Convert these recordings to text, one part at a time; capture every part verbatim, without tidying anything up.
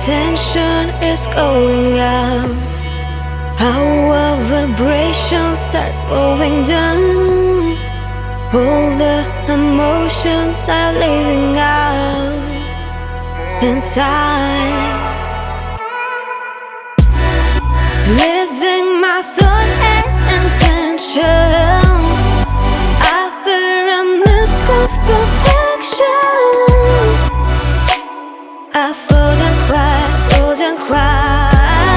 tension is going up. Our vibration starts going down. All the emotions are living out inside. Living my thought and intentions. After a mask of perfection, I fall and cry, fall and cry.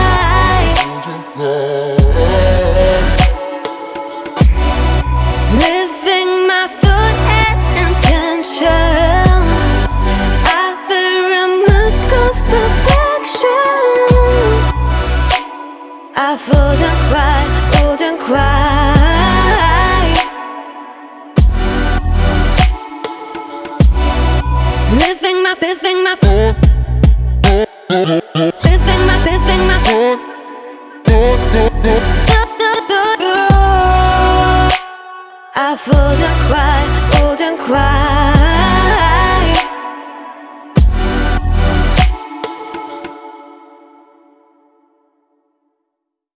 Living my thought and intentions. After a mask of perfection, I fall and cry, fall and cry. Living my, living my, living my, living my, I fall and cry.